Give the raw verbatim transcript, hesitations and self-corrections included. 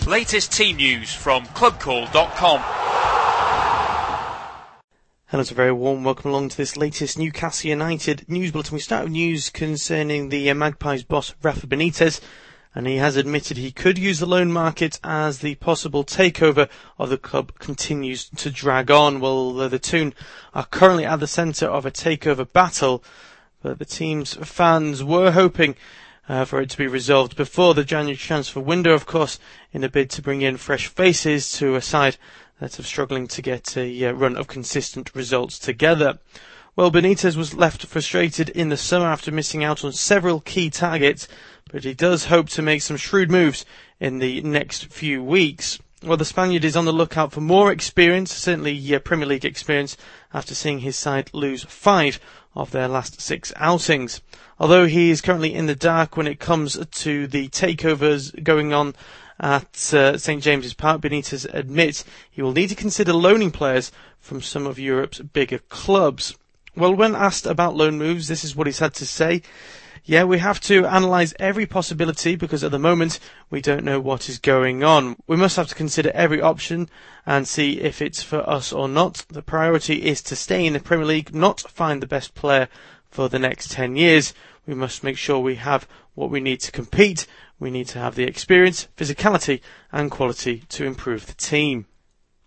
Latest team news from club call dot com. Hello, it's a very warm welcome along to this latest Newcastle United news bulletin. We start with news concerning the uh, Magpies boss Rafa Benitez, and he has admitted he could use the loan market as the possible takeover of the club continues to drag on. Well, uh, the Toon are currently at the centre of a takeover battle, but the team's fans were hoping uh, for it to be resolved before the January transfer window, of course, in a bid to bring in fresh faces to a side that are struggling to get a uh, run of consistent results together. Well, Benitez was left frustrated in the summer after missing out on several key targets, but he does hope to make some shrewd moves in the next few weeks. Well, the Spaniard is on the lookout for more experience, certainly uh, Premier League experience, after seeing his side lose five of their last six outings. Although he is currently in the dark when it comes to the takeovers going on at uh, St James's Park, Benitez admits he will need to consider loaning players from some of Europe's bigger clubs. Well, when asked about loan moves, this is what he's had to say. Yeah, we have to analyse every possibility because at the moment we don't know what is going on. We must have to consider every option and see if it's for us or not. The priority is to stay in the Premier League, not find the best player for the next ten years. We must make sure we have what we need to compete. We need to have the experience, physicality and quality to improve the team.